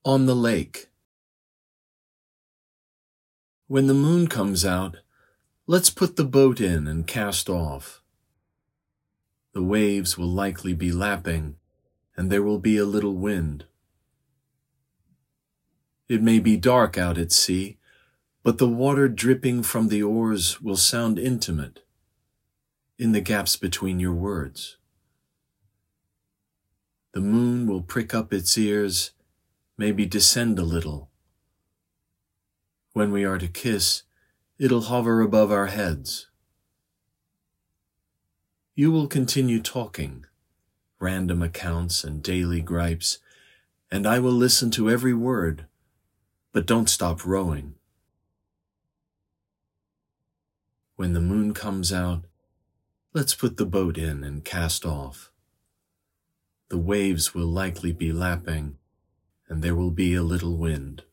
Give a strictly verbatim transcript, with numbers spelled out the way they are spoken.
On the lake. When the moon comes out, let's put the boat in and cast off. The waves will likely be lapping, and there will be a little wind. It may be dark out at sea, but the water dripping from the oars will sound intimate in the gaps between your words. The moon will prick up its ears, maybe descend a little. When we are to kiss, it'll hover above our heads. You will continue talking, random accounts and daily gripes, and I will listen to every word, but don't stop rowing. When the moon comes out, let's put the boat in and cast off. The waves will likely be lapping, and there will be a little wind.